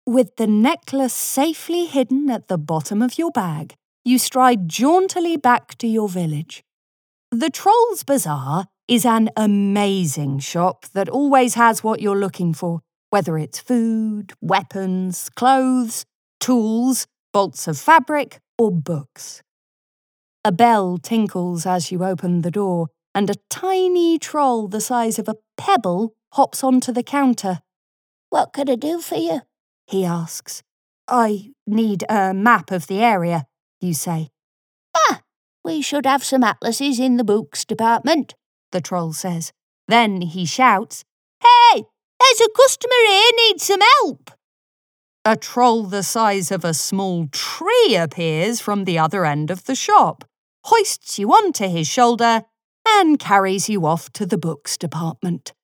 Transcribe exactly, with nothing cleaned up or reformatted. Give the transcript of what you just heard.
With the necklace safely hidden at the bottom of your bag, you stride jauntily back to your village. The Troll's Bazaar is an amazing shop that always has what you're looking for, whether it's food, weapons, clothes, tools, bolts of fabric, or books. A bell tinkles as you open the door, and a tiny troll the size of a pebble hops onto the counter. "What can I do for you?" he asks. "I need a map of the area," you say. "Ah, we should have some atlases in the books department," the troll says. Then he shouts, "Hey, there's a customer here needs some help." A troll the size of a small tree appears from the other end of the shop, hoists you onto his shoulder, and carries you off to the books department.